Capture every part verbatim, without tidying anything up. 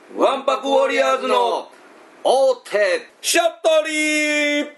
ワンパクウォリアーズの大手シャッタリー。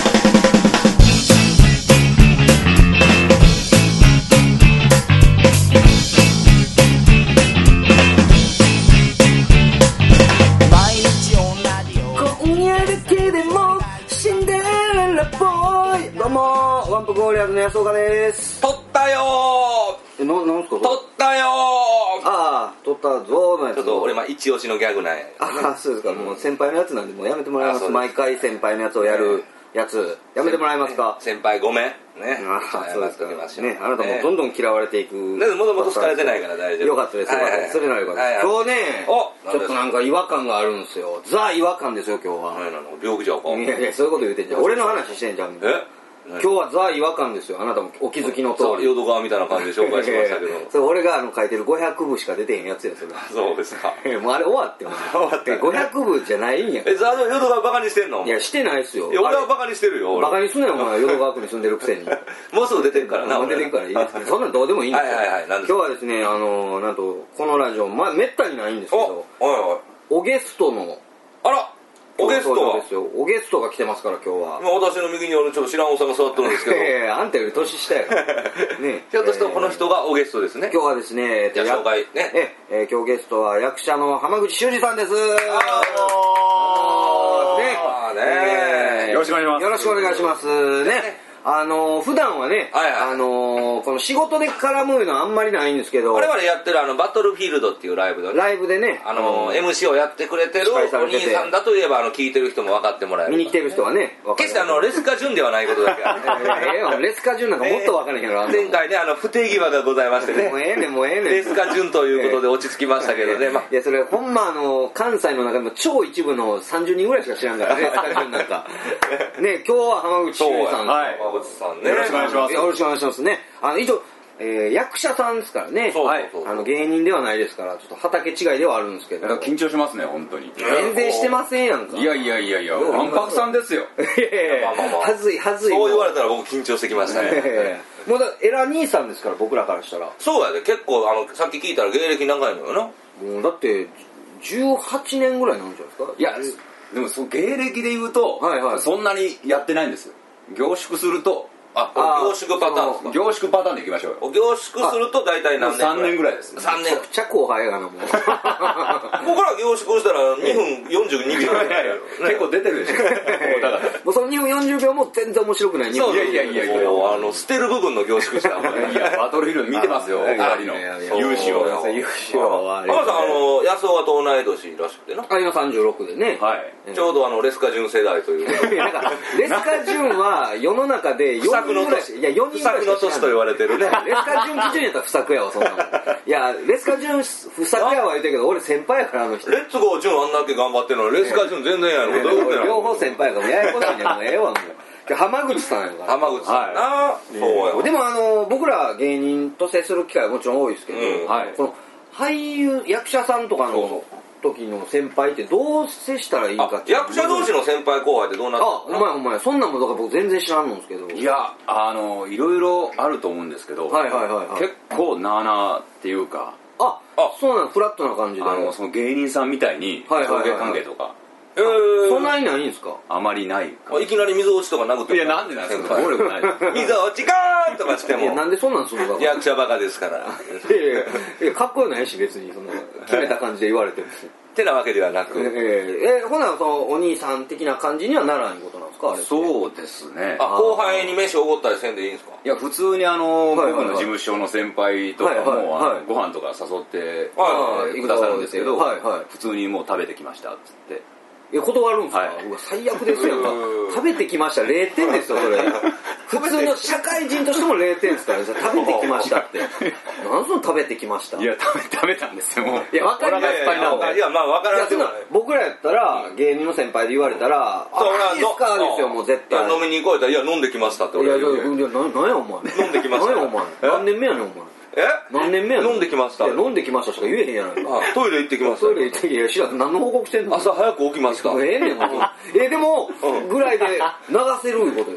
今夜だけでもシンデレラボーイ。どうもワンパクウォリアーズの安岡です。 撮ったよえ、な、なんすか撮ったよああ、撮ったぞのやつ。 ちょっと俺まあ一押しのギャグなんや。 ああ、そうですか、もう先輩のやつなんでもうやめてもらいます。毎回先輩のやつをやるやつやめてもらえますか。 先輩ごめんね。 ああ、そうですかね。あなたもねどんどん嫌われていく。 もともと好かれてないから大丈夫。 よかったです。よかったです。それならよかったです。今日ね、ちょっとなんか違和感があるんですよ。ザ違和感ですよ今日は。 何なの？病気じゃんか。 いやいや、そういうこと言うてんじゃん。俺の話してんじゃん。 え？ 今日はザ違和感ですよ。あなたもお気づきの通り。 淀川みたいな感じで紹介しましたけど。 それ俺があの書いてるごひゃくぶしか出てへんやつやそれ。 そうですか。 もうあれ終わっても終わってごひゃくぶじゃないんや。 え、ザード淀川バカにしてんの？ いやしてないっすよ。 いや俺はバカにしてるよ。 バカにすんなよお前。淀川区に住んでるくせに。 もうすぐ出てるからな。 出てるからいいですけど。そんなんどうでもいいんですよ。 はいはいはい。 今日はですね、あのなんとこのラジオまあめったにないんですけど、 おいおい。 おゲストのあら。おゲストはですよ。おゲストが来てますから今日は。 今私の右にあるちょっと知らんおさんが座ってるんですけど。 ええあんたより年下やね。 ひょっとしてこの人がおゲストですね。 今日はですね、 じゃあ紹介ね。 ええ今日ゲストは役者の浜口修二さんです。 あねねよろしくお願いします。 よろしくお願いしますね。あの普段はね、 はいはい、 あのこの仕事で絡むのはあんまりないんですけど、 我々やってるあのバトルフィールドっていうライブで、ね、 ライブでね、 あの、うん、エムシー をやってくれてるお兄さんだといえばあの聞いてる人も分かってもらえる。 見に来てる人はね、 決してあのレスカジュンではないことだけある、 ね。レスカジュンなんかもっと分からへんやろ。 前回ねあの不定際がございましてね。 もうええねんもうええねん。 レスカジュンということで落ち着きましたけどね。まあ、 いやそれほんまあの関西の中でも超一部のさんじゅうにんぐらいしか知らんからレスカジュンなんか。ね今日は浜口修二さん、 はい、浜口さんね。 よろしくお願いします。 よろしくお願いしますね。あの一応、えー、役者さんですからね。 そうそうそう、 はい、あの芸人ではないですから、ちょっと畑違いではあるんですけど。 緊張しますね本当に。 全然してませんやんか。 いやいやいやいや、ワンパクさんですよ。 いやいや、まあまあまあ、はずいはずい。 そう言われたら僕緊張してきましたね。 もうだエラ兄さんですから僕らからしたら。 そうやで、結構あのさっき聞いたら芸歴長いのよな。 もうだってじゅうはちねんぐらいなんじゃないですか。 いやでもその芸歴で言うと、 はいはい、 そんなにやってないんですよ。凝縮すると。 あ、凝縮パターンですか。 凝縮パターンでいきましょうよ。 凝縮すると大体何年ぐらい？ さんねんぐらいですね。 さんねん。 めちゃくちゃ後輩やがなもう。 僕ら凝縮したらにふんよんじゅうにびょう。 結構出てるでしょ。だからもうそのにふんよんじゅうびょうも全然面白くない。 そういやいやいやいや。 もうあの捨てる部分の凝縮した。 いやバトルフィールド見てますよ。お二人の勇姿を。 勇姿を。 浜田さんあの安尾が同い年らしくてな。 あ今さんじゅうろくでね。 はい。 ちょうどあのレスカジュン世代という。 いやなんかレスカジュンは世の中でよにんぐらいしいやよにんぐらいしか知らない。 不作の年と言われてるね。 レスカジュン基準やったら不作やわそんなもん。いやレスカジュン不作やわ言うてるけど俺先輩やからあの人。 レッツゴージュンあんだけ頑張ってるのにレスカジュン全然やろ。どういうことやろ。 両方先輩やからややこしいねもうええわもう。浜口さんやから。 浜口さんな。そうや。 でもあの僕ら芸人と接する機会はもちろん多いですけど、この俳優役者さんとかの時の先輩ってどう接したらいいかって。 役者同士の先輩後輩ってどうなってるの？ あ、お前お前そんなんもだから僕全然知らんのんですけど。 いやあのいろいろあると思うんですけど、 はいはいはいはい、 結構なあなあっていうか、 ああそうなんフラットな感じで、 あのその芸人さんみたいに上下関係とか。 えー、 そんなにないんですか？ あまりないか。 いきなり溝落ちとか殴っても。 いやなんでなんですか？暴力ないです。 溝落ちかーんとかしても。 いやなんでそんなんするのか。 役者バカですから。 いやいやいやかっこよないし別にその決めた感じで言われても。 てなわけではなく。 えー、えー、ほなそのお兄さん的な感じにはならんことなんですかあれ。 そうですね。 あ後輩に飯をおごったりせんでいいんですか？ いや普通にあの、はいはいはい、僕の事務所の先輩とかも、はいはいはい、ご飯とか誘って、はいはい、くださるんですけど、はいはい、普通にもう食べてきましたっつって。 いや断るんですか、 はい、 うわ最悪ですよ食べてきましたれいてんですよそれ普通の社会人としてもれいてんですから食べてきましたって何その食べてきましたいや食べ食べたんですよもういや分かりますいやいやいやまあ分からんけど僕らやったら芸人の先輩で言われたら「あいいですか」ですよもう絶対飲みに行こうやったら「いや飲んできました」って俺いやいやいや何やお前飲んできました何やお前何年目やねんお前え何年目やねん飲んできましたいや飲んできましたしか言えへんやないかトイレ行ってきましたトイレ行っていや知らん何の報告してんの朝早く起きましたええねんえでもぐらいで流せるいうことですか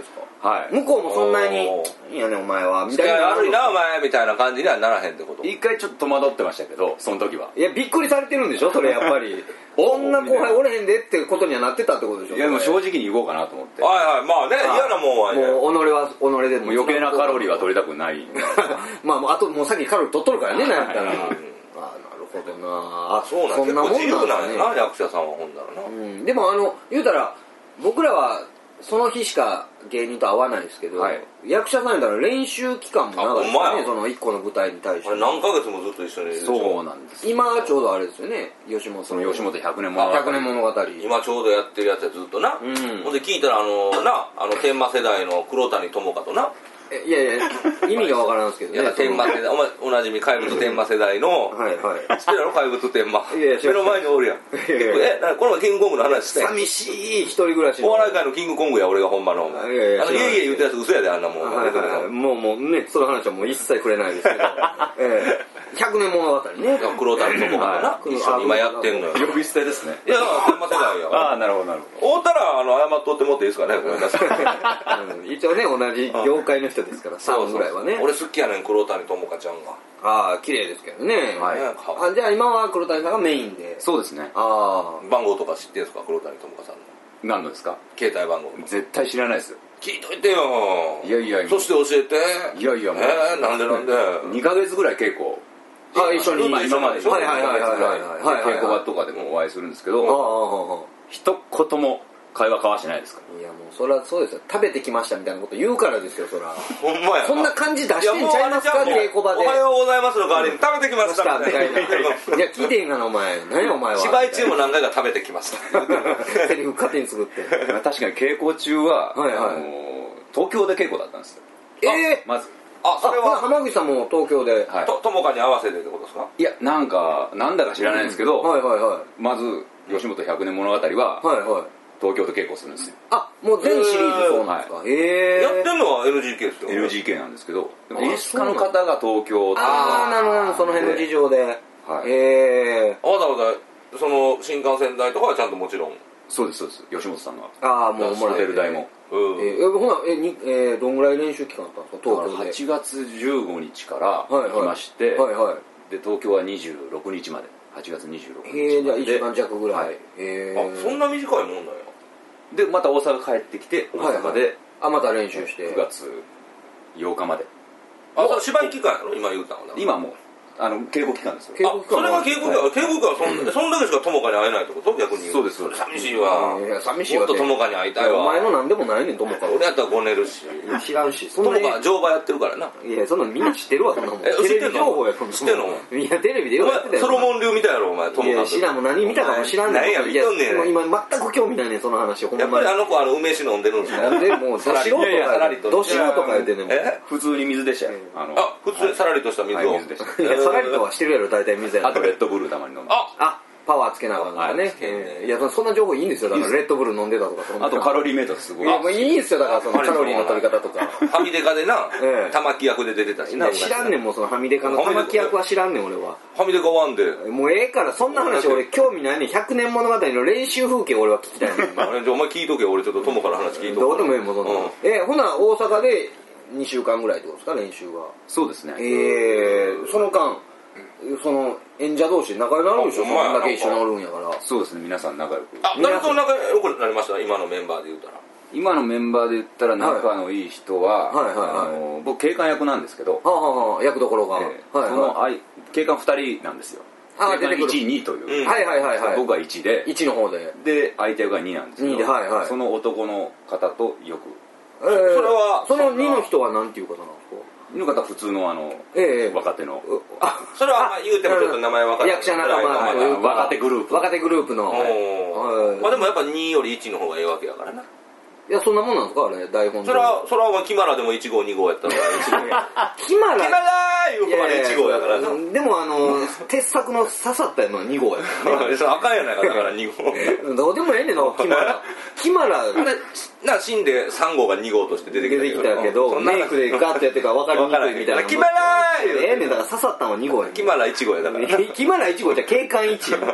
はい、 向こうもそんなにいやねお前はみたいな悪いなお前みたいな感じにはならへんってこと。 一回ちょっと戸惑ってましたけどその時は。 いやびっくりされてるんでしょそれやっぱりこんな後輩おれへんでってことにはなってたってことでしょ。 いやでも正直に言おうかなと思って。 はいはいまあね嫌なもんはねもう己は己でも余計なカロリーは取りたくないまあもうあともうさっきカロリー取っとるからねなんやったらああなるほどなあそうなんそんなもんなんですね役者さんはほんならな、 うん、でもあの言うたら僕らはその日しか芸人と会わないですけど、はい、役者さんやったら練習期間も長いですよねその一個の舞台に対して何ヶ月もずっと一緒にいる。 そうなんです今ちょうどあれですよね吉本その吉本ひゃくねん物語ひゃくねん物語今ちょうどやってるやつやずっとな、うん、ほんで聞いたらあのなあの天満世代の黒谷友香とないやいや意味がわからんすけどね。いや天満世代お前おなじみ怪物天満世代のはいはい知ってるの怪物天満いやいや目の前におるやんえこの前キングコングの話して寂しい一人暮らしお笑い界のキングコングや俺がほんまのいやいやあのいやいや言うたやつ嘘やであんなもん、はいはいはい、 もうもうねその話はもう一切触れないですけど、えー、ひゃくねん物語ね黒谷友香な一緒に今やってんのよ呼び捨てですね。 いや天満世代やああなるほどなるほど。 会うたらあの謝っとってもっていいですかねごめんなさい一応ね同じ業界の人ですからさんぐらいはね。 俺好きやねん黒谷友香ちゃんが。 ああ綺麗ですけどね、 はい、 あじゃあ今は黒谷さんがメインで。 そうですね。 ああ番号とか知ってるんですか黒谷友香さんの。 何のですか携帯番号。 絶対知らないですよ。 聞いといてよ。 いやいやいやそして教えて。 いやいやもうえー、なんでなんでにかげつぐらい稽古あ一緒に今今まではいはいはいはい稽古場とかでもお会いするんですけど一言も会話交わしてないですか。 いやもうそれはそうですよ食べてきましたみたいなこと言うからですよそらほんまやそんな感じ出してんちゃいますか稽古場でおはようございますの代わりに食べてきましたみたいな。いや聞いてんがなお前何やお前は芝居中も何回か食べてきましたセリフ勝手に作って確かに稽古中は、はいはい、あの東京で稽古だったんですよ。 ええー、 まずあそれは浜口さんも東京で、 はい、 と友香に合わせてってことですか。 いやなんかなんだか知らないんですけど、 うん、はいはいはいまず吉本ひゃくねん物語は、はいはい東京で稽古するんですよ。 あもう全シリーズそうなんですか。 えーえー、やってんのは エヌジーケー ですよ。 エヌジーケー なんですけど演出家の方が東京ああなるほどその辺の事情で、はい、えー、わざわざその新幹線代とかはちゃんともちろん。 そうですそうです吉本さんがああもうホテル代も、 うんえー、ほなえに、えー、どんぐらい練習期間あったんですか東京で。 はちがつじゅうごにちから行きまして、はいはいはい、で東京はにじゅうろくにちまではちがつにじゅうろくにちまで。 へえじゃあいっしゅうかん弱ぐらい、はい、 へえそんな短いもんなんや。 でまた大阪帰ってきて大阪で、はいはい、 あまた練習してくがつようかまで。 あそれ芝居期間やろ今言うたの。 今もうあの稽古期間ですよ。 あそれが稽古期間、はい、稽古期間はそん、うん、そんだけしか友香に会えないってこと逆に言う。 そうですそうです。 寂しいわ。 いや寂しいわ。 もっと友香に会いたいわ。 お前のなんでもないねん友香。 俺やったらごねるし知らんし友香乗馬やってるからな。 いやそんなみんな知ってるわそんなもん。 え知ってんの情報や知ってんの。 いやテレビでよくやってたよ。 ソロモン流見たやろお前友香。 いや知らんも何見たかも知らんねん。 何や見とんねん。 今全く興味ないねんその話。 ほんまやっぱりあの子あの梅酒飲んでるんですか。 なんでもうど素人かど素人か言ってねもえ普通に水でしたよ。 あのあ普通さらりとした水を。 いやさらりとはしてるやろ大体水や。 あとレッドブルたまに飲む。 ああパワーつけながらなんかね、えー、いやそんな情報いいんですよだからレッドブル飲んでたとかあとカロリーメイトすごい。 いやもういいんですよだからそのカロリーの取り方とかファミデカでな、えー、玉木役で出てたしな。 知らんねんもうそのファミデカの玉木役は知らんねん俺は。 ファミデカワンでもうええからそんな話俺興味ないねん。ひゃくねん物語の練習風景俺は聞きたいねんじゃあお前聞いとけ俺ちょっと友から話聞いとけ。 どうでもええもんそんな、うん、えー、ほな大阪でにしゅうかんぐらいってことですか練習は。 そうですね。 えー、その間その演者同士仲良くなるんでしょ。そんだけ一緒におるんやから。 そうですね皆さん仲良く。 あ誰と仲良くなりました今のメンバーで言うたら。 今のメンバーで言ったら仲のいい人は、はいはいはいはい、あの僕警官役なんですけど、 はあはあ、役どころが、 えーはいはい、その警官ふたりなんですよ。 あ警官いち、にという、 うん、はいはいはいはい、 僕がいちでいちの方でで相手がになんですけど、 にで、はいはい、 その男の方とよく、 えー、それはそのにの人はなんていう方なんですか。 の方は普通のあの、えー、若手のあそれは言うてもちょっと名前分かる役者仲間の若手グループ若手グループの、はいはい、まあでもやっぱによりいちの方がええわけやからな。 いやそんなもんなんですかあれ台本。 それはそれはキマラでもいち号に号やったらキマラキマラーいう方がいち号やからな。 でもあの鉄柵の刺さったのはに号やからねそれあかんやないかだからに号どうでもええねんなキマラキマラな死んでさん号がに号として出てきたけどメイクでガッとやってから分かりにくいみたいな。 キマラーええねんだから刺さったのはに号や。 キマラいち号やだからキマラいち号じゃ警官いちやね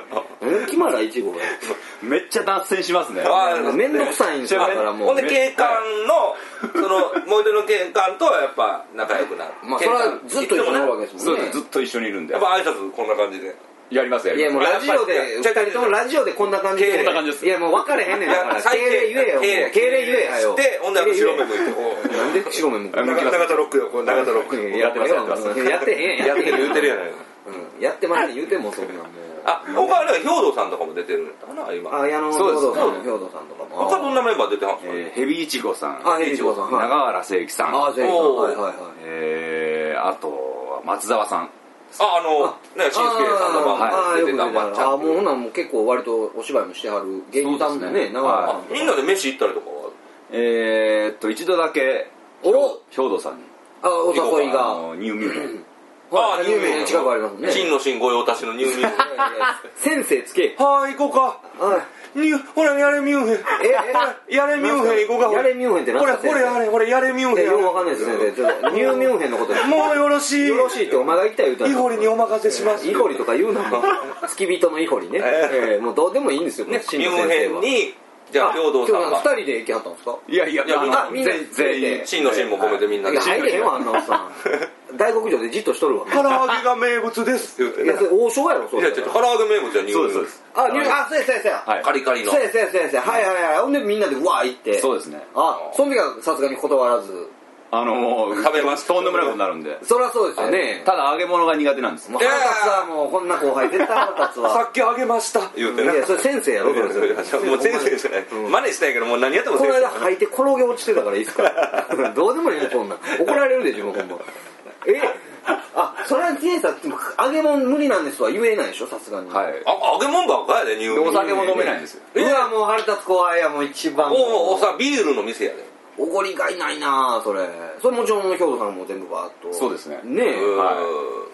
の木村いちごがめっちゃ脱線しますね。 めんどくさいんですよ。だからもうほんで警官のその燃えてる警官とはやっぱ仲良くなる。 まあそれはずっと一緒にいるわけですもんね。 そうずっと一緒にいるんで。 やっぱ挨拶こんな感じでやりますやります。 いやもうラジオでふたりともラジオでこんな感じで。 こんな感じです。 いやもう分かれへんねんだから。敬礼言えよ。敬礼言えやよ。 でほんで白目向いてこう。 なんで白目向くの？ 長田ロックよこう長田ロック。 やってますやってます。 やってへんやってる言うてるやない。 やってますね言うてもそんなんもう。 あ他は兵藤さんとかも出てるんだな今。 あ矢野兵藤さん兵藤さんとかも。 他どんなメンバー出てますか？ ヘビイチゴさん。 あヘビイチゴさん。 長原誠樹さん。 あ誠樹さん。はいはいはい。 えあと松沢さん。 あ、あの、ね、しんすけさんの番組出てたまっちゃん。 あ、もうほんならもう結構割とお芝居もしてはる芸人さんもね、長原さん。 みんなで飯行ったりとかは？ えーっと、一度だけ、兵藤さんに。 あ、お誘いが。 ニューミューヘン。 ああ、ニューミューヘン近くありますもんね。 真の真御用達のニューミューヘン。 先生つけ。 はい、行こうか。はい。ニュー、ほら、やれミューヘン。え、やれミューヘン行こうか。 やれミューヘンって何ですか？これ、これ、あれ、これ、やれミューヘン。 よくわかんないですね。ニューミューヘンのことです。 もうよろしい。 よろしいってお前が言ったら言うたら。 イホリにお任せします。 イホリとか言うな。付き人のイホリね。ええ、もうどうでもいいんですよね。 ミューヘンに、じゃあ、兵藤さんが。 二人で行きはったんですか？ いやいや、 みんな全員。 真の真も込めてみんなで。 入れへんわ、あんなおっさん。大黒城でじっとしとるわ。 唐揚げが名物ですって言って。 いや、それ王将やろ、 そう。いや、ちょっと唐揚げ名物じゃニュー。 そうです、そうです。 あ、ニュー、あ、そうや、そうや、そうや。 カリカリの。 そうや、そうや、そうや、はいはいはい。ほんでみんなでわー行って。 そうですね。 あ、その時はさすがに断らず。 あのもう食べます。 とんでもなくなるんで。 そりゃそうですよね。 ただ揚げ物が苦手なんです。 もう腹立つわ、もうこんな後輩絶対腹立つわ。 さっき揚げました言うていや、それ先生やろ、それ。 もう先生じゃない。真似したいけどもう何やってもこの間吐いて転げ落ちてたからいいっすか？どうでもいいね、こんなん。怒られるでしょ、ほんま。えあ、それは先生揚げ物無理なんですわ言えないでしょ、さすがに。 はい。 あ、揚げ物ばっかやで、ニュー。 お酒も飲めないんですよ。 うわ、もう腹立つ怖いや、もう一番。 おお、さ、ビールの店やで。 おごりがいないなそれ。それもちろん兵藤さんも全部バーッと。 そうですね。 ねえ。はい。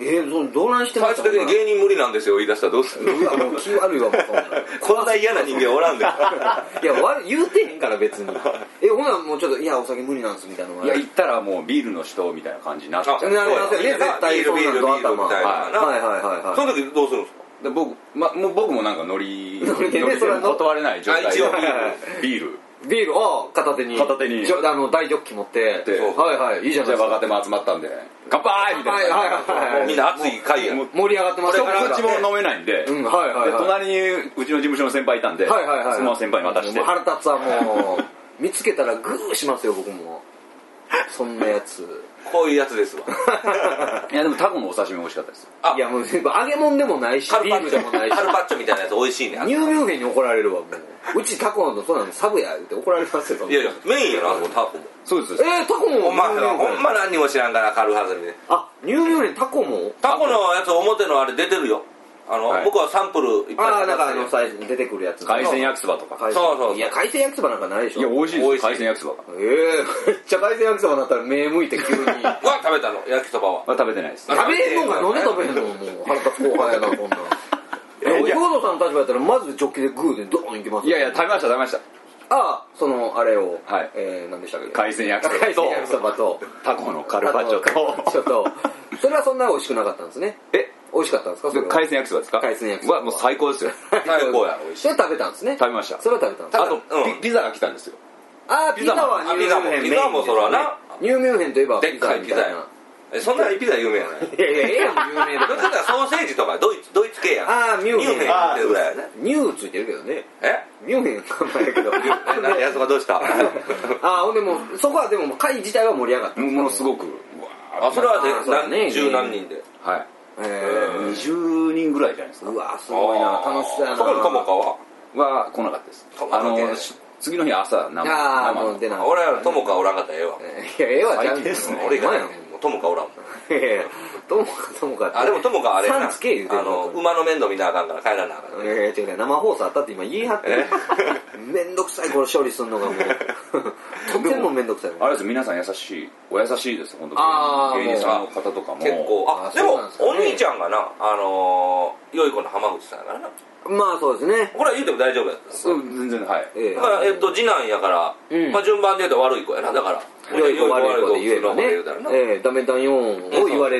えー、そのどうなんしてました？最終的に芸人無理なんですよ言い出したらどうする？ うわ、もう気悪いわ、もうそんな。 こんな嫌な人間おらんで。いや、悪い言うてへんから別に。え、ほなもうちょっと、いや、お酒無理なんすみたいなのいや、言ったらもうビールの人みたいな感じになっちゃう。 なりますよね、絶対そんなんド頭。 みたいな。 はいはいはいはい。 その時どうするんですか？ で僕、ま、もう僕もなんかノリ、 ノリでね、それは断れない状態で。 一応ビール。 ビールを片手に。 片手に。 あの、大ジョッキ持って。はいはい、いいじゃないですか。 じゃあ若手も集まったんで、乾杯みたいな。 はいはいはい。 みんな熱い会や。 盛り上がってますから。こっちも飲めないんで、 はいはい。 隣にうちの事務所の先輩いたんで、 はいはいはい。 そのまま先輩に渡して。 腹立つはもう、見つけたらグーしますよ、僕も。そんなやつ。 こういうやつですわ。 いやでもタコのお刺身美味しかったですよ。 いやもう揚げ物でもないし、ビールでもないし。 カルパッチョみたいなやつ美味しいね。 ニューミューヘンに怒られるわ、もう。うちタコのそうなのサブや言って怒られますよ。 いやいや、メインやな、タコも。 そうです。 えー、タコもほんま、ほんま何にも知らんから軽はずみで。 あ、ニューミューヘンタコもタコのやつ表のあれ出てるよ。あの、僕はサンプルいっぱい。 ああ、なんかあの、最初に出てくるやつ。 海鮮焼きそばとか。 そうそう。いや、海鮮焼きそばなんかないでしょ。 いや、美味しいです。海鮮焼きそばが。 ええ、めっちゃ海鮮焼きそばになったら目向いて急に。 は食べたの、焼きそばは。 食べてないです。 食べへんのか、なんで食べへんのもう、腹立つ後輩やな、こんなん。え、兵藤さんの立場やったら、まずジョッキでグーでドーンいきます。 いやいや、食べました、食べました。 ああ、その、あれを。 はい。 えー、何でしたっけ？ 海鮮焼きそばと。 海鮮焼きそばと。 タコのカルパッチョと。 ちょっと、それはそんな美味しくなかったんですね。 え美味しかったんですか？ 海鮮焼きそばですか？ 海鮮焼きそばはもう最高ですよ。 最高や、美味しい。 それ食べたんですね。 食べました。 それは食べたんです。 あと、ピザが来たんですよ。 ああ、ピザはニューミューヘン。 ピザもそらな。 ニューミューヘンといえばでっかいピザや。そんなピザ有名やない。 いやいや、ええやん、有名で。 どっちかってソーセージとかドイツ、ドイツ系やん。 ああ、ミューヘン。 ミューヘンってるぐらいやね。 ニューついてるけどね。 えミューヘンかもやけど。 何やつがどうした？ ああ、ほんでも、そこはでも会自体は盛り上がった。 ものすごく。 あ、それはね、十何人で。 はい。にじゅうにんぐらいじゃないですか。 うわ、すごいな、楽しそうやな。 そこに友果はは来なかったです。あの、次の日朝、生。 ああ、もう出ない。 俺は友果おらんかったらええわ。 いや、ええわ、じゃんですね。 俺が友果おらんもん。 いやいや、友果、友果って。 あ、でも友果あれやな。 さんつけ言うてる。 あの、馬の面倒見なあかんから帰らなあかん。 いやいや、違う、生放送あったって今言い張ってる。めんどくさい、これ処理するのがもう。とてもめんどくさい。 あれです、皆さん優しい、お優しいです、本当に。芸人さんの方とかも。 結構。あ、でも、お兄ちゃんがな、あの、良い子の浜口さんやからな。 まあそうですね。 これは言うても大丈夫やった。 そう、全然、はい。 だから、えっと、次男やから、まあ順番で言うと悪い子やな、だから。 良い子悪い子で言えばね。ええ、ダメだよを言われる。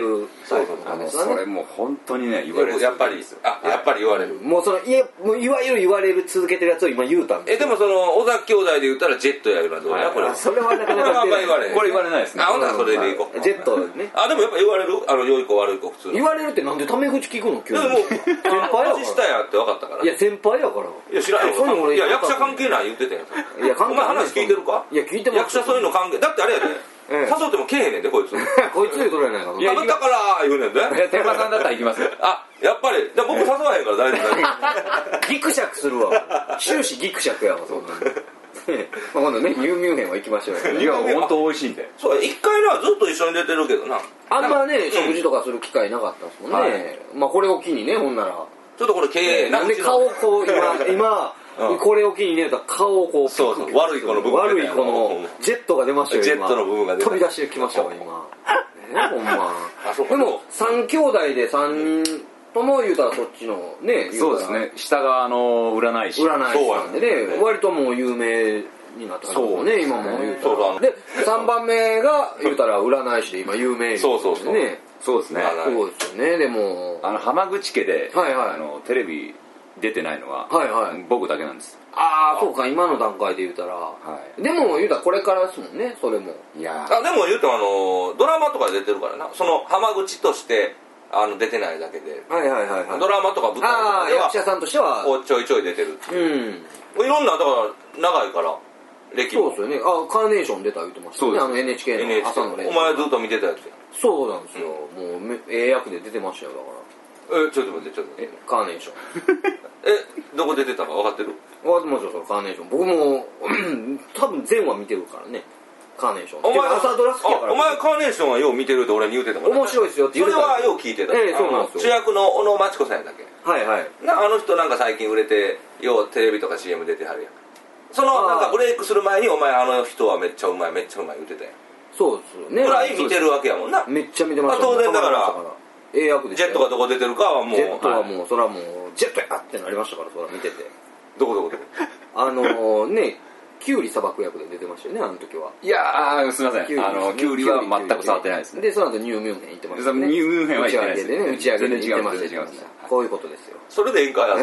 タイプなんですよね。 それもう本当にね言われる。 やっぱりあやっぱり言われる。 もうそのいやもういわゆる言われる続けてるやつを今言うたんです。 えでもその尾崎兄弟で言ったらジェットやるのはどうやこれ。 それはなかなかあんま言われる。 これ言われないですね。 あほんならそれでいこう。 ジェットね。 あでもやっぱ言われるあの良い子悪い子普通。 言われるってなんでタメ口聞くの急に。 でも先輩や下やって分かったから。 いや先輩やから。 いや知らんよ。いや役者関係ない言ってたやん。 いや関係ない。 お前話聞いてるか？ いや聞いてます。 役者そういうの関係だってあれやで。誘ってもけえへんねんでこいつ。 こいつでどれやないか。 いや食べたから言うねんで。 天馬さんだったら行きますよ。 あやっぱり僕誘わへんから大丈夫。 ギクシャクするわ。終始ギクシャクやわそんな。まあ今度ねニューミュンヘンは行きましょうよ。 いや本当美味しいんで。 そう一回なずっと一緒に出てるけどな。 あんまね食事とかする機会なかったですもんね。まあこれを機にねほんなら。 ちょっとこれ経営なんで顔をこう今今。これを機にね顔をこうそうそう悪い子の部分悪い子のジェットが出ましたよ。 ジェットの部分が飛び出してきましたわ今。ほんま。でも三兄弟で三人とも言うたらそっちのね。 そうですね。下があの占い師。 占い師なんでね割ともう有名になったからね今も言うたら。で三番目が言うたら占い師で今有名に。 そうそうそうね。そうですね。 そうですよね。でもあの浜口家であのテレビ出てないのは僕だけなんです。 ああそうか今の段階で言うたら、でも言うたらこれからですもんねそれも。 いやあでも言うてもあのドラマとかで出てるからなその浜口としてあの出てないだけで、 はいはいはいはい、 ドラマとか舞台とかでは役者さんとしてはちょいちょい出てるっていう、うん、いろんなだから長いから歴もそうですよね。あカーネーション出た言ってましたね。あの エヌエイチケー の朝の連載。お前ずっと見てたやつや。 そうなんですよ、うん、もうええ役で出てましたよだから。 えちょっと待ってちょっと待ってカーネーションえどこ出てたか分かってる？ 分かってますよカーネーション。僕も多分全話見てるからねカーネーション。お前朝ドラ好きやから。 お前カーネーションはよう見てるって俺に言うてたから面白いですよって言うてた。 それはよう聞いてた。 ええそうなんですよ。 主役の小野真知子さんやだっけ。 はいはい。 なあの人なんか最近売れてようテレビとか シーエム 出てはるやん。そのなんかブレイクする前にお前あの人はめっちゃうまいめっちゃうまい言うてたやん。 そうですよね。 ぐらい見てるわけやもんな。 めっちゃ見てました。 当然だからええ役でジェットがどこ出てるかはもうジェットはもうそれはもうジェットやってなりましたからそれは見てて。 どこどこどこあのねキュウリさばく役で出てましたよねあの時は。 いやーすみませんあのキュウリは全く触ってないですね。 でその後ニューミュンヘン行ってましたね。 ニューミュンヘンは行ってないですね。 打ち上げでね打ち上げで行ってましたよ。こういうことですよ。 それでええんかや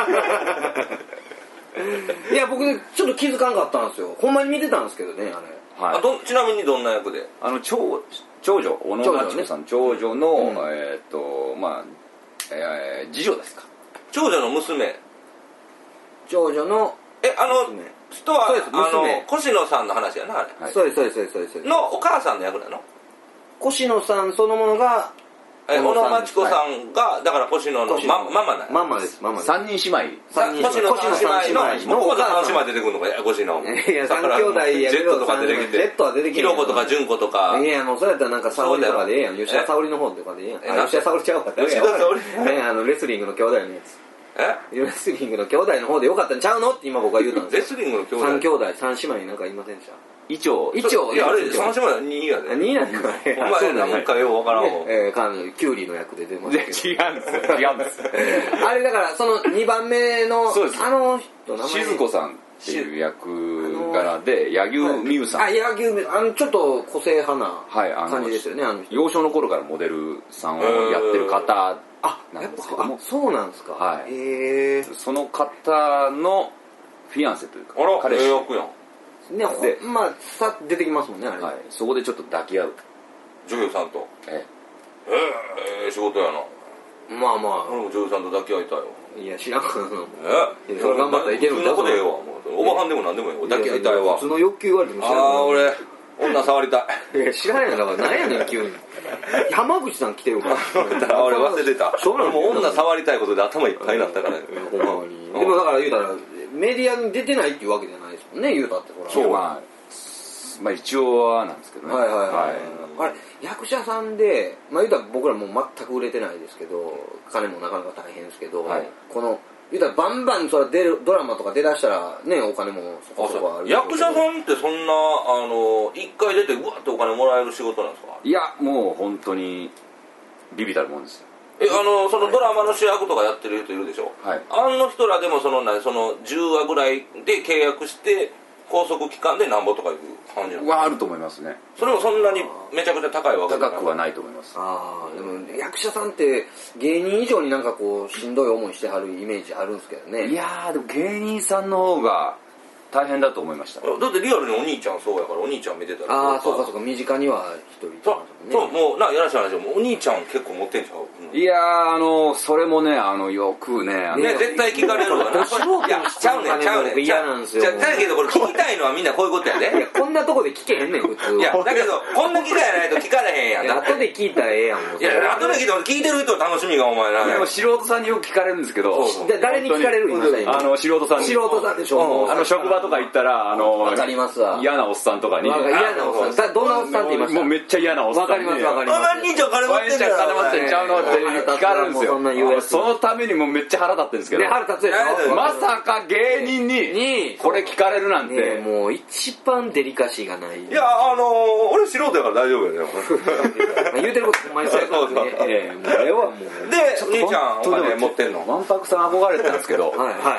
いや僕ちょっと気づかんかったんですよ。ほんまに見てたんですけどねあれ。 はい、あどちなみにどんな役で？ あの長長女小野真知子さん長女の、うん、えっ、ー、とまあ、えー、次女ですか。 長女の娘。 長女のえあの人はあの越野さんの話やなあれ。 はい、そうですそうですそうですそうです。 のお母さんの役なの？ 越野さんそのものが。 え小野真知子さんがだから越野のママなママですママです。 三人姉妹。 三人越野三姉妹のお母さん姉妹出てくるのかや越野。 いや三兄弟やけどジェットとか出てきて。 ジェットは出てきて。 ひろ子とか純子とか。 いやもうそれやったらなんか沙織とかでええやん。吉田沙織の方とかでええやん。吉田沙織ちゃうかった。 吉田沙織。 ねあのレスリングの兄弟のやつ。え？レスリングの兄弟の方でよかったんちゃうのって今僕は言うたんですよ。 レスリングの兄弟。 三兄弟三姉妹なんかいませんでした。 一丁一丁いやあれ三姉妹はにやで。 にやで。 お前なんかようわからんもん。 ええ彼女キュウリの役で出ました。 違うんです違うんです。 あれだからそのにばんめのあの人名前静子さんっていう役柄で柳生美羽さん。 あ柳生あのちょっと個性派な感じですよねあの人。 幼少の頃からモデルさんをやってる方なんですけども。 そうなんですか。 はい。 へえ。 その方のフィアンセというか彼氏役やん。 ね、でまあさ出てきますもんねあれ、 はい、そこでちょっと抱き合う女優さんとええええ仕事やな。 まあまあ俺も女優さんと抱き合いたいよ。 いや知らんかなえそれ頑張ったらいけるんだ。 そんなことええわおばはんでもなんでもええ抱き合いたいわ。 普通の欲求言われても知らん。 ああ俺女触りたい。 いや知らんやんだから何やねん急に浜口さん来てるから俺忘れてた。 そうなの。 もう女触りたいことで頭いっぱいになったからほんまに。でもだから言うたらメディアに出てないっていうわけじゃないですもんね言うたってほら。 そうまあまあ一応はなんですけどね。 はいはいはい、はい、あれ役者さんでまあ言うたら僕らもう全く売れてないですけど金もなかなか大変ですけど、はい、この言うたらバンバンそれ出るドラマとか出だしたらねお金もそこそこある。 役者さんってそんなあの一回出てうわってお金もらえる仕事なんですか？ いやもう本当にビビたるもんですよ。 えあのそのドラマの主役とかやってる人いるでしょ、 はい、 あの人らでもそのそのじゅうわぐらいで契約して拘束期間でなんぼとかいう感じなのはあると思いますね。 それもそんなにめちゃくちゃ高いわけ高くはないと思います。 ああ、でも役者さんって芸人以上になんかこうしんどい思いしてはるイメージあるんですけどね。 いやーでも芸人さんの方が大変だと思いました。 だってリアルにお兄ちゃんそうやからお兄ちゃん見てたらああそうかそうか、身近には一人いてますもんね。そうもうなやらしい話でもお兄ちゃん結構持ってんちゃう、 うん、いやーあのそれもねあのよくねあのね絶対聞かれるわな。いやちゃうねんちゃうねん嫌なんですよ。 じゃだけどこれ聞きたいのはみんなこういうことやで。 いやこんなとこで聞けへんねん普通は。 いやだけどこんな機会やないと聞かれへんやん。だ後で聞いたらええやんもう。 いや後で聞いて聞いてる人楽しみがお前な。 でも素人さんによく聞かれるんですけど。 じゃ誰に聞かれる今あの素人さんに。 素人さんでしょ。 あの職場とか行ったらあのわかりますわ。 嫌なおっさんとかに。 嫌なおっさん。どんなおっさんって言いました？ もうめっちゃ嫌なおっさん。 わかりますわかります。 あ兄ちゃん金持ってんだよ。 金持ってんちゃうのって聞かれるんですよ。そのためにもめっちゃ腹立ってるんですけど。 腹立つでしょ。 まさか芸人にこれ聞かれるなんて。 もう一番デリカシーがない。 いやあの俺素人やから大丈夫やね。 言うてることほんまにそうやからね。ええもうあれはもう。 で兄ちゃんお金持ってんの？ わんぱくさん憧れてたんですけど。 はいはい。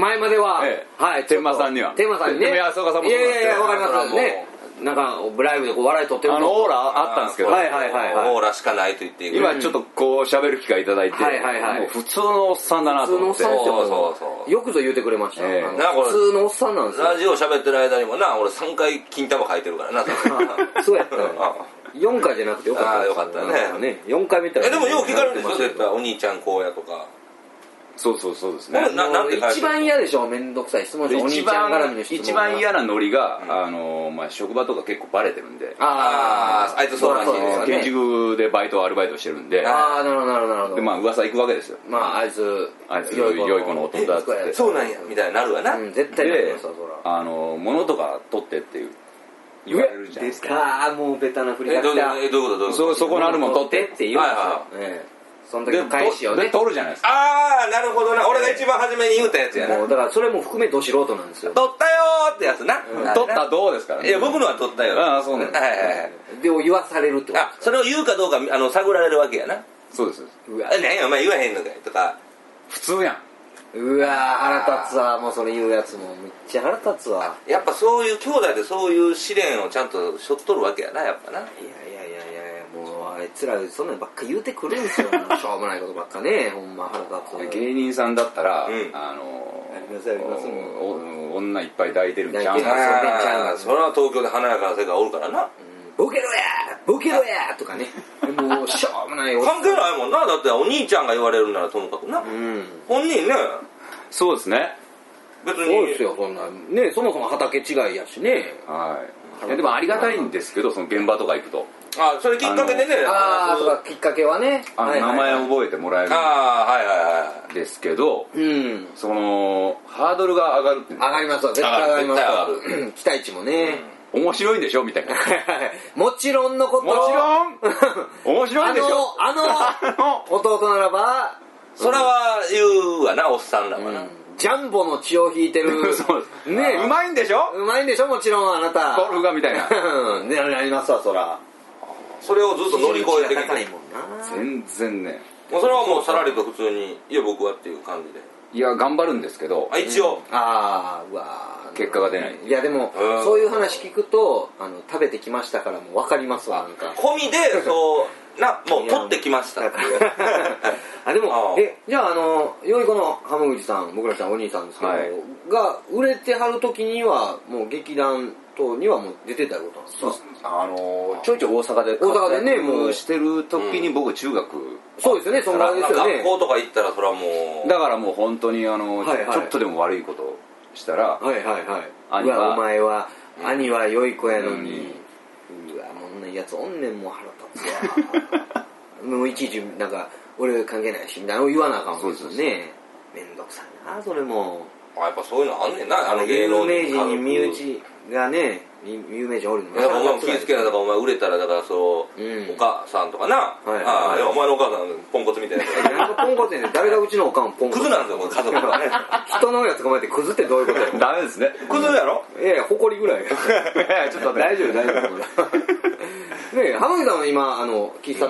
前までははい天馬さんには。 天馬さんにね。 いやそうかそうか。 いやいやいやわかりますね。なんかライブでこう笑い取ってるあのオーラあったんですけど、 はいはいはいはい、 オーラしかないと言っていい。 今ちょっとこう喋る機会いただいて、 はいはいはい、 もう普通のおっさんだなと思って。 普通のおっさんですよ。 そうそうそうよくぞ言うてくれました、 えー、 普通のおっさんなんですよ。 ラジオ喋ってる間にもな俺さんかい金玉書いてるからな。 そうやったね。よんかいじゃなくてよかった。 ああよかったね。 よんかい見たら。 えでもよう聞かれるんでしょ絶対お兄ちゃんこうやとか。 そうそうそうですね。 ななんて一番嫌でしょ、めんどくさい質問で。お兄ちゃん絡みの質問。 一番嫌なノリが、うん、あのまあ職場とか結構バレてるんで。 あああいつそうらしいですよね。 建築でバイトアルバイトしてるんで。 ああなるほどなるほど。 でまあ噂行くわけですよ。 まああいつあいつ良い子の弟だって。 そうなんやみたいになるわな。 うん絶対なるわそら。 あの物とか取ってっていう言われるじゃないですか。 ああもうベタな振り方。 えどういうことどういうこと。 そそこのあるもん取ってって言うんですよ。その時の返しをね。 で取るじゃないですか。 ああなるほどな。俺が一番初めに言うたやつやな。 だからそれも含めど素人なんですよ。 取ったよーってやつな。 取ったどうですからね。 いや僕のは取ったよ。 ああそうなんです。 はいはいはい。 で言わされるってこと。 あそれを言うかどうかあの探られるわけやな。 そうです。 うわ何やお前言わへんのかいとか。 普通やん。 うわ腹立つわもうそれ言うやつもめっちゃ腹立つわ。 やっぱそういう兄弟でそういう試練をちゃんとしょっとるわけやなやっぱな。いやいやいやいやもうあいつらそんなんばっか言うてくるんですよ。しょうもないことばっかねほんま腹立つ。 芸人さんだったら、 うん、 あのありますありますもん女いっぱい抱いてるんちゃうん。 あそれは東京で華やかな世界おるからな。 ボケろやボケろやとかね。もうしょうもない。 関係ないもんな。だってお兄ちゃんが言われるならともかくな、うん、本人ね。 そうですね。 別にそうですよそんなね。そもそも畑違いやしね。 はいいやでもありがたいんですけどその現場とか行くとあそれきっかけでね。 ああそうかきっかけはねあの名前を覚えてもらえるんですけど、 うんそのハードルが上がるって上がりますわ絶対上がりますわ。期待値もね面白いんでしょみたいな。 もちろんのこと。 もちろん面白いんでしょ。 あのあの弟ならばそれは言うわなおっさんらはな。 ジャンボの血を引いてるそうねうまいんでしょ。 うまいんでしょもちろんあなたゴルフがみたいなねなりますわそら。 それをずっと乗り越えてきて全然ねもうそれはもうさらりと普通にいや僕はっていう感じでいや頑張るんですけどあ一応、 うん、ああうわ結果が出ない。 いやでも、うん、そういう話聞くとあの食べてきましたからもう分かりますわなんか込みでそうなもう取ってきましたあでもえじゃああのよい子の浜口さん僕らちゃんお兄さんですけど、はい、が売れてはる時にはもう劇団等にはもう出てたことなんですか。 あのちょいちょい大阪で大阪でねもうしてる時に僕中学、うん、 そうですよねそんなですよね。 学校とか行ったらそれはもうだからもう本当にあの、はいはい、ちょっとでも悪いことしたらはいはいはい兄はお前は、うん、兄は良い子やのに、うん、うわもうこんなやつおんねんもう腹立つわもういちいちなんか俺関係ないしみたいな言わなあかんわけですよね。めんどくさいなそれも。 あやっぱそういうのあんねんなあの芸能有名人に身内がね有名人おるのいやお前気ぃつけなだからお前売れたらだからそう、うん、お母さんとかな、はいはいはい、あいやお前のお母さんポンコツみたいな何のポンコツやねん誰がうちのおかんポンコツクズなんですよ家族はね人のやつ捕まえてクズってどういうことやダメですねクズやろいやいや誇りぐらいいやちょっと大丈夫大丈夫ねえ浜口さんは今あの喫茶店の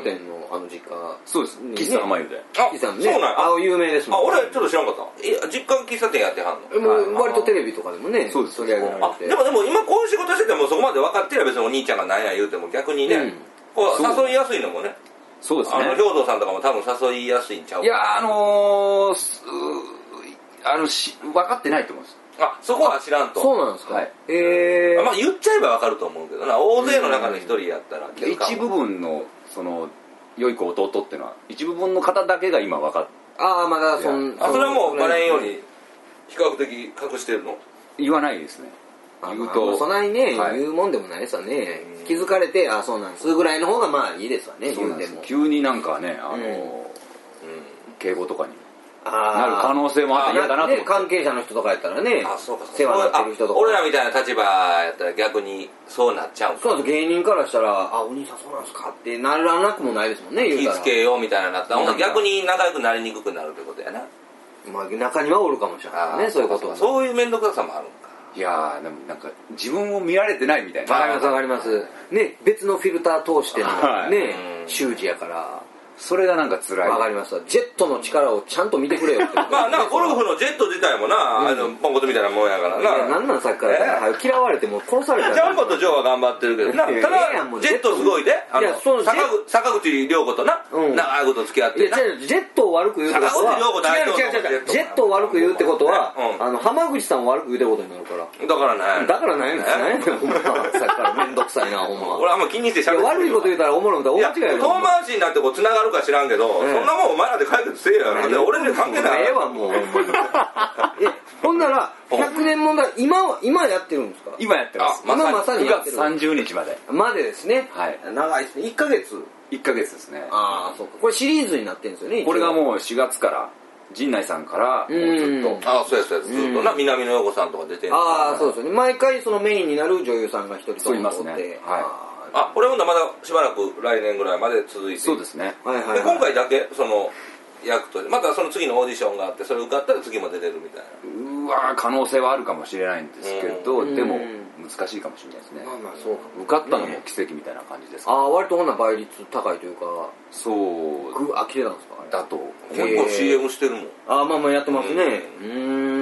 あの実家が。 そうです、喫茶浜湯で。 あ、 喫茶ね。 そうなんや。 あ、有名ですもん。 あ、俺ちょっと知らんかった。え、実家喫茶店やってはんの？ もう割とテレビとかでもね、 そうです、 取り上げられあ、 て。 でもでも今こういう仕事しててもそこまで分かってりゃ別にお兄ちゃんが何や言うても逆にね、 うん、 こう誘いやすいのもね。 そうですね。 あの兵藤さんとかも多分誘いやすいんちゃうか。 いや、あのー、あのし分かってないと思うんです。 あ、そこは知らんと。 そうなんですか。 はい。 えー、 まあ言っちゃえば分かると思うけどな、大勢の中の一人やったら、 一部分のその良い子弟っていうのは一部分の方だけが今分かって。 ああ、まだそんあ、それはもうバレんように比較的隠してるの？ 言わないですね。 言うと、 まあ、そないね、 はい、 言うもんでもないですわね。気づかれて、あ、そうなんですぐらいの方がまあいいですわね、 そうなんです。 言うても。 急になんかね、あの、うん、敬語とかになる可能性もあって嫌だなと思って、 ね、関係者の人とかやったらね、 あ、そうかそうか、 世話になってる人とか。 俺らみたいな立場やったら逆にそうなっちゃうんか。 そうです、芸人からしたら、あ、お兄さんそうなんですかってならなくもないですもんね、言うたら。 気ぃつけようみたいななったら、逆に仲良くなりにくくなるってことやな。 まあ中にはおるかもしれないね、そういうことは。 そういう面倒くささもあるんか。 いやー、でもなんか自分を見られてないみたいな。 わかりますわかります。ね、別のフィルター通してのね、習字やから。 それがなんか辛い。 わかりますわ。ジェットの力をちゃんと見てくれよってこと、ね。 まあな、ゴルフのジェット自体もな、うん、あのポンコツみたいなもんやからな。いや、なんなんさっきから、えー、嫌われても殺されたら。 ジャンボとジョーは頑張ってるけどな。ただ、ジェットすごいで。あの、坂, 坂口涼子とな、うん、長いこと付き合っていや、違う、ジェットを悪く言うってことは。違う違う違う。ジェットを悪く言うってことは、うん、あの、浜口さんを悪く言うてることになるから。 だからね。 だからなんやねん。ほんま。さっきからめんどくさいな、ほんま。 俺あんま気にして喋って。 悪いこと言うたらおもろいことは大違いや。 遠回しになってこう繋がるか知らんけど、そんなもんお前らで解決せえや。俺に関係ない。 ええわ、もう。ほんなら、ひゃくねん問題、今は、今やってるんですか？ 今やってます。 今まさにやってる。 くがつさんじゅうにちまで。 までですね。 はい。 長いですね。いっかげつ。 いっかげつですね。 ああ、そうか。これシリーズになってるんですよね。 これがもうしがつから、陣内さんからもうずっと。 ああ、そうやそうや。ずっとな、南野陽子さんとか出てる。 ああ、そうですよね。毎回そのメインになる女優さんが一人といますね。はい。 あ、これほんならまだしばらく来年ぐらいまで続いて。 そうですね。 はいはい。 で、今回だけ、その、役とまたその次のオーディションがあってそれ受かったら次も出れるみたいな。 うわー、可能性はあるかもしれないんですけど、でも難しいかもしれないですね。 まあまあそうか。 受かったのも奇跡みたいな感じですか、 ね、ああ、割とほんな倍率高いというか。 そうぐあ、綺麗なんですかだと。 結構 シーエム してるもん。 ああ、まあまあやってますね。うん。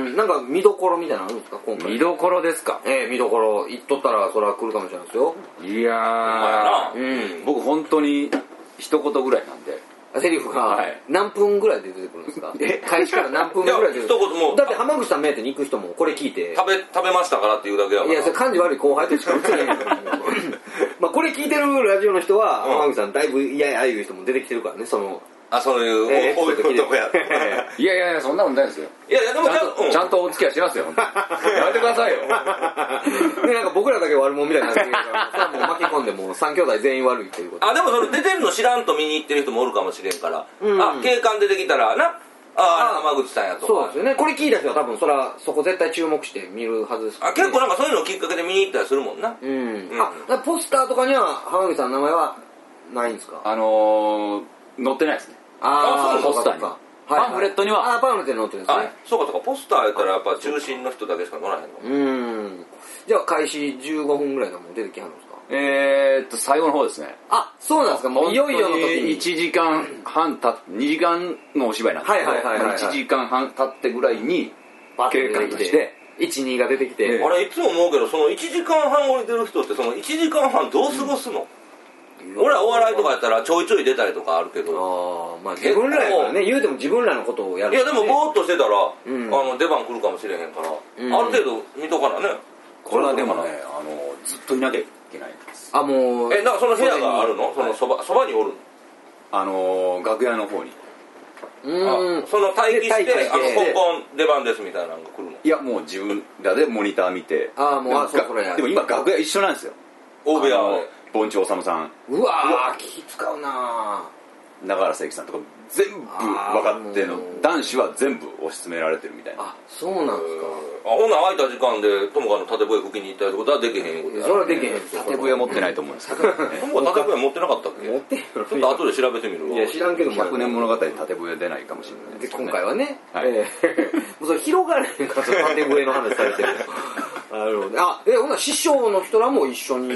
なんか見どころみたいなのあるんですか今回。 見どころですか？ ええ、見どころ。言っとったらそれは来るかもしれないですよ。 いやー、うん、僕本当に一言ぐらいなんで。 セリフが何分ぐらいで出てくるんですか？え、開始から何分ぐらいで出てくる？だって浜口さん目当てに行く人もこれ聞いて食べ食べましたからって言うだけやから。 いや、それ感じ悪い後輩としか映れないまあこれ聞いてるラジオの人は、うん、浜口さんだいぶ嫌やああいう人も出てきてるからね、そのあ、そういう、えー、こういうとこやいやいやいや、そんなことないですよ。 いやいや、でもちゃんと、うん、ちゃんとお付き合いしますよ。やめてくださいよ。 ね、なんか僕らだけ悪者みたいになってるからもう巻き込んでもうさん兄弟全員悪いということ。 あ、でもそれ出てるの知らんと見に行ってる人もおるかもしれんから、うん、あ、警官出てきたらな、ああ、浜口さんやとか。 そうですよね。これ聞いた人は多分そらそこ絶対注目して見るはずです、ね、 あ、結構なんかそういうのをきっかけで見に行ったりするもんな。 うん。うん、あ、ポスターとかには浜口さんの名前はないんですか？ あのー、載ってないですね。 ああ、 ポスターに。パンフレットには。 ああ、パンフレットに載ってるんですね。 そうかそうか、ポスターやったらやっぱ中心の人だけしか載らへんの。 うん。じゃあ開始じゅうごふんぐらいのも出てきはるんですか？ えーっと、最後の方ですね。 あ、そうなんですか。もういよいよの時に。 いちじかんはんたにじかんのお芝居なんですけど、 はいはいはいはい、 いちじかんはん経ってぐらいに、警官として、 いち、にが出てきて。 あれ、いつも思うけど、そのいちじかんはん後に出る人って、そのいちじかんはんどう過ごすの？うん俺はお笑いとかやったらちょいちょい出たりとかあるけど、 あまあ自分らやからね、言うても自分らのことをやる、 ね、いやでもぼーっとしてたら、うん、あの出番来るかもしれへんから、うん、ある程度見とかなね。 これはでもね、あのずっといなきゃいけないんです。 あ、もうえ、なんかその部屋があるの？そのそば、そばにおるの？ あの楽屋の方に。 うん。 その待機して、あのポンポン出番ですみたいなのが来るの？ いやもう自分らでモニター見て。 あもうあそうこれ。 でも今楽屋一緒なんですよ。 大部屋。 盆地治さん。 うわー、気使うなぁ。永原聖輝さんとか全部分かっての男子は全部押し詰められてるみたいな。 あ、そうなんですか。 あ、ほんなら空いた時間で友果の縦笛吹きに行ったりってことはできへんことや。 それはできへん。 縦笛持ってないと思うんですけど。 友果縦笛持ってなかったっけ？ 持ってんちょっと後で調べてみるわ。 いや知らんけどひゃくねん物語縦笛出ないかもしれないで、今回はね。 はい。 もうそれ広がれへんから縦笛の話されてる。なるほど。あ、え、ほんなら師匠の人らも一緒に。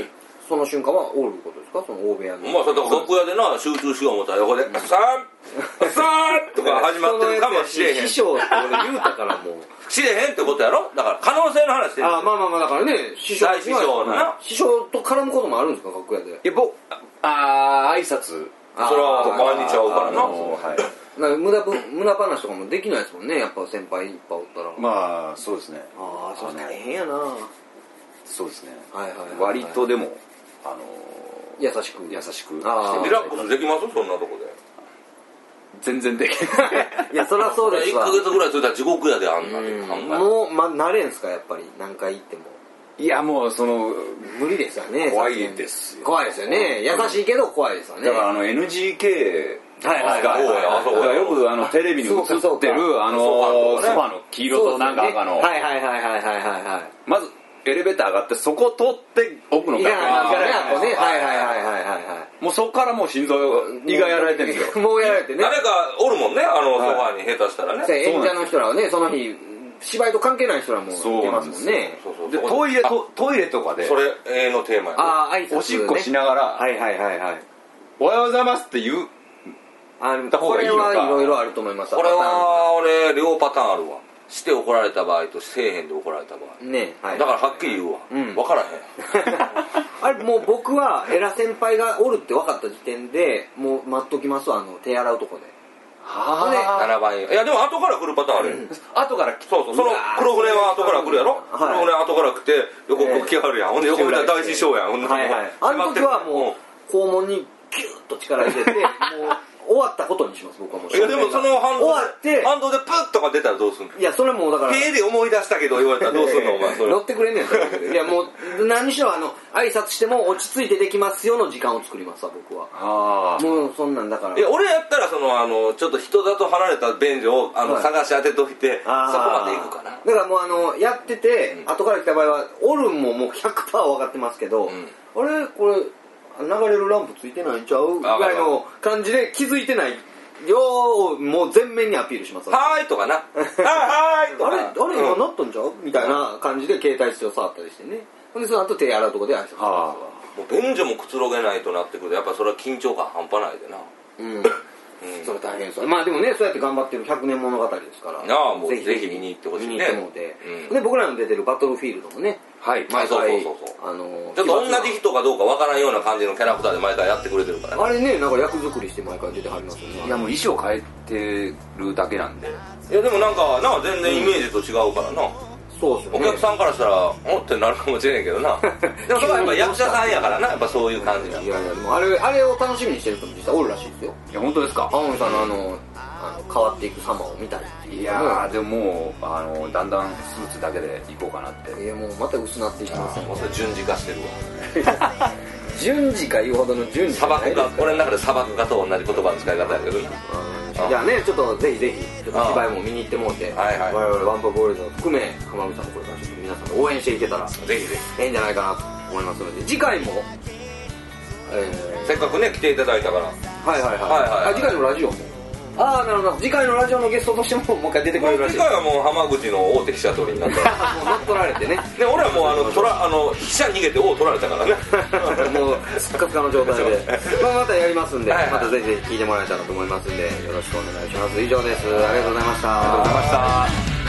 その瞬間はおることですか、その大部屋の。 まあそれ楽屋でな集中しよう思ったら横で「さんさん」とか始まってるかもしれへん。 師匠って俺言うたからもうしれへんってことやろ。だから可能性の話してる。 あまあまあまあだからね、師匠大師匠のな師匠と絡むこともあるんですか、楽屋で。 いや僕あー挨拶それは毎日会うからな。 はいなんか無駄ぶ無駄話とかもできないですもんね、やっぱ先輩いっぱいおったら。 まあそうですね。 ああそれ大変やな。はそうですね。 いはいはい、 割とでもあの優しく優しくあーリラックスできますそんなとこで。 全然できない。 いやそりゃそうですいっわ。 かげつぐらいついたら地獄やであんなうん考え。 もうま慣れんすか、やっぱり何回行っても。 いやもうその無理ですよね。 怖いですよ。 怖いですよね。優しいけど怖いですよね。 だからあの エヌジーケーはいはいはいはいあそうやだからよくあのテレビに映ってるあのソファの黄色となんか赤の、 はいはいはいはいはいはいはい。 まずエレベーター上がってそこ通って奥のいや階段に行かないこうね、はいはいはいはいはいはもうそこからもう心臓胃がやられてるんですよ。 い。もうやられてね。 誰かおるもんねあのソファに下手したらね。 演者の人らはね、その日芝居と関係ない人らもそう出ますもんね。 そうそうでトイレとトイレとかでそれ永遠のテーマや。 ああ挨拶ね。 おしっこしながらはいはいはいはい。 おはようございますって言う。 あた方これがいいのかはいろいろあると思います。 これは俺両パターンあるわ。して怒られた場合とせえへんで怒られた場合ね、はい。 だからはっきり言うわ、 うん分からへんあれもう僕は偉先輩がおるって分かった時点でもう待っときますわ、あの手洗うとこで。 はななばんいやでも後から来るパターンあるよ、 あ後からそうそうその黒船は後から来るやろ、 はい黒船後から来て横向きあるやん、ほんで横見たら大師匠やん、ほんではいはい。あの時はもう肛門にギュッと力入れてもう終わったことにします、僕はもう。 いやでもその反動終わって反動でプッとか出たらどうすんの。 いやそれもうだから手で思い出したけど言われたらどうすんのお前それ乗ってくれんねんといやもう何にしろあの挨拶しても落ち着いてできますよの時間を作りますわ僕は。 ああもうそんなんだから。 いや俺やったらそのあのちょっと人里離れた便所をあの、 はい探し当てといてそこあーまで行くかな。 だからもうあのやってて、 うん後から来た場合はオルンももう ひゃくパーセント 分かってますけど、 うんあれこれ流れるランプついてないんちゃうぐらいの感じで気づいてないようもう全面にアピールしますわ。 はーいとかなはいはーいとかあれあれ今なったんちゃうみたいな感じで携帯室を触ったりしてね。ほんでその後手洗うとこで挨拶しますわ。 はもう便所もくつろげないとなってくるとやっぱそれは緊張感半端ないでな。 うんうんそれ大変です。まあでもねそうやって頑張ってるひゃくねん物語ですから。 ああもうぜひ見に行ってほしいね見に行ってもうて、 うんで僕らの出てるバトルフィールドもねはい毎回そうそうそうそうあのちょっと同じ人かどうかわからんような感じのキャラクターで毎回やってくれてるからね。 あれねなんか役作りして毎回出てはりますよね。 いやもう衣装変えてるだけなんでいやでもなんかなんか全然イメージと違うからな、 そうですよね。 お客さんからしたらおってなるかもしれんけどなでもそれはやっぱ役者さんやからなやっぱそういう感じないやいやでもあれあれを楽しみにしてる人も実際おるらしいですよ。 いや本当ですか。 青森さんのあのあの変わっていく様を見たいっていう。 いやーでももうあのだんだんスーツだけで行こうかなって。 いやもうまた薄なっていきますよ。 もうそれ順次化してるわ順次か言うほどの順次砂漠かか俺の中で砂漠かと同じ言葉の使い方やけどな。 じゃあねちょっとぜひぜひちょっと芝居も見に行ってもうて、 はいはい我々ワンパボーイズを含め浜口さんもこれからちょっと皆さん応援していけたらぜひぜひいいんじゃないかなと思いますので次回も、えせっかくね来ていただいたからー、はいはいはい、 はいはいはいあ次回のラジオもああなるほど次回のラジオのゲストとしてももう一回出てくれるらしい次回はもう浜口の大手飛車取りになったらもう乗っ取られてねで俺はもうあの取らあの飛車逃げて王取られたからねもうすっかすかの状態で、まあ、またやりますんで、 はいはいまたぜひぜひ聞いてもらえたらと思いますんでよろしくお願いします。以上です。ありがとうございました。 ありがとうございました。